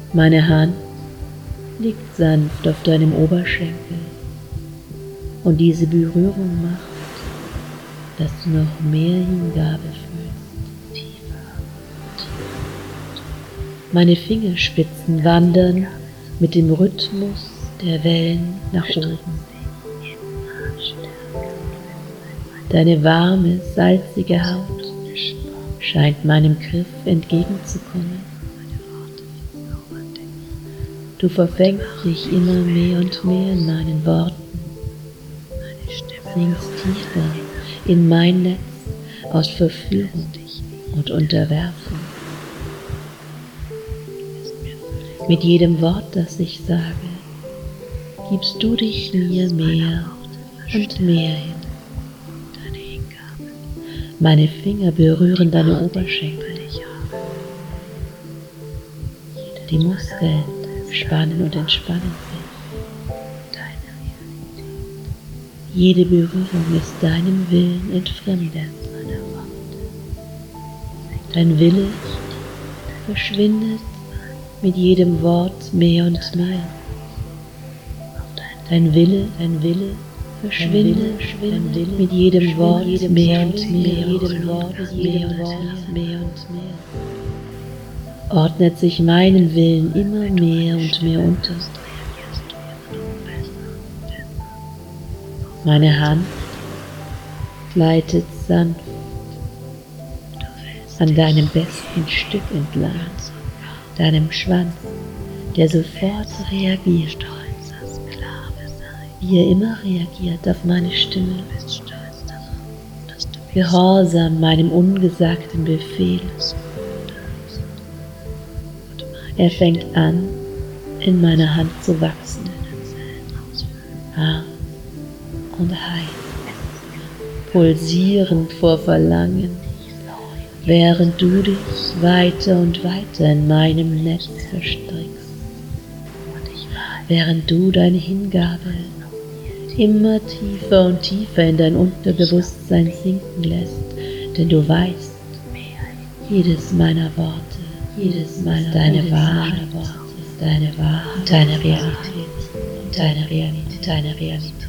Meine Hand liegt sanft auf deinem Oberschenkel und diese Berührung macht, dass du noch mehr Hingabe fühlst, tiefer. Meine Fingerspitzen wandern mit dem Rhythmus der Wellen nach oben. Deine warme, salzige Haut scheint meinem Griff entgegenzukommen. Du verfängst dich immer mehr und mehr in meinen Worten, sinkst tiefer in mein Netz aus Verführung und Unterwerfung. Mit jedem Wort, das ich sage, gibst du dich mir mehr und mehr hin. Meine Finger berühren deine Oberschenkel. Die Muskeln spannen und entspannen sich. Jede Berührung ist deinem Willen entfremdet. Dein Wille verschwindet mit jedem Wort mehr und mehr. Dein Wille verschwindet mit jedem Wort mehr und mehr. Ordnet sich meinem Willen immer mehr und mehr unter. Meine Hand gleitet sanft an deinem besten Stück entlang, deinem Schwanz, der sofort reagiert, wie er immer reagiert auf meine Stimme, gehorsam meinem ungesagten Befehl. Er fängt an, in meiner Hand zu wachsen, hart und heiß, pulsierend vor Verlangen, während du dich weiter und weiter in meinem Netz verstrickst, während du deine Hingabe immer tiefer und tiefer in dein Unterbewusstsein sinken lässt, denn du weißt, jedes meiner Worte, deine Wahrheit, deine Realität.